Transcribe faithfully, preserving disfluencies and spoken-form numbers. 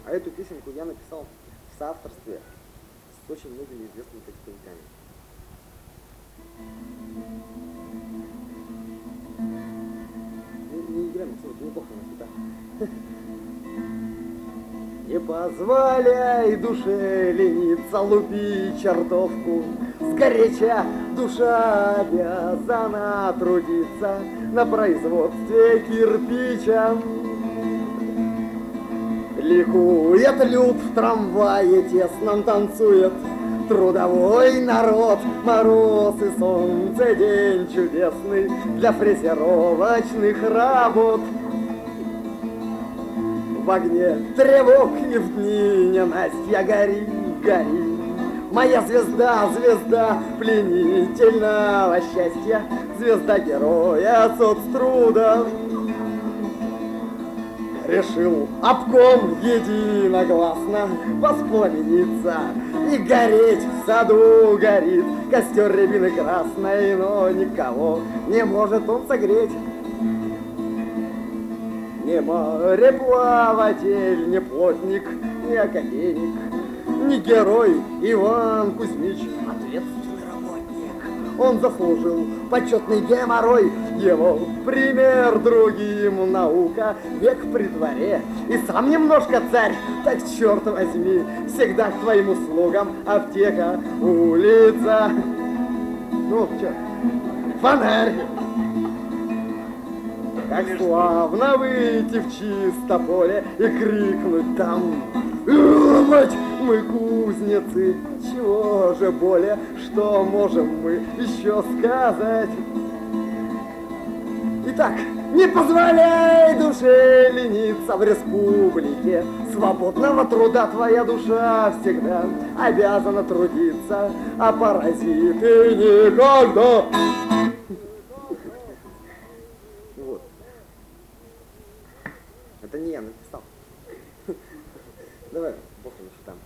А эту песенку я написал в соавторстве с очень многими известными текстовиками. Не, не играем, все, неплохо на гитаре. Не позволяй душе лениться, лупи чертовку. Сгоряча душа обязана трудиться на производстве кирпича. Ликует люд в трамвае тесном, танцует трудовой народ. Мороз и солнце, день чудесный для фрезеровочных работ. В огне тревог и в дни ненастья гори, гори. Моя звезда, звезда пленительного счастья, звезда героя соцтруда. Решил обком единогласно воспламениться и гореть в саду горит костер рябины красной, но никого не может он согреть. Ни мореплаватель, ни плотник, ни академик, ни герой Иван Кузьмич, ответственный работник. Он заслужил почетный геморрой, его пример другим наука, век при дворе и сам немножко царь. Так, черт возьми, всегда к твоим услугам аптека, улица. Ну, чё, фонарь. Как славно выйти в чисто поле и крикнуть там: «Мать, мы кузнецы, чего же более, что можем мы еще сказать?» Итак, не позволяй душе лениться в республике свободного труда. Твоя душа всегда обязана трудиться, а паразиты никогда. Вот. Это не я написал. Давай, бог еще там.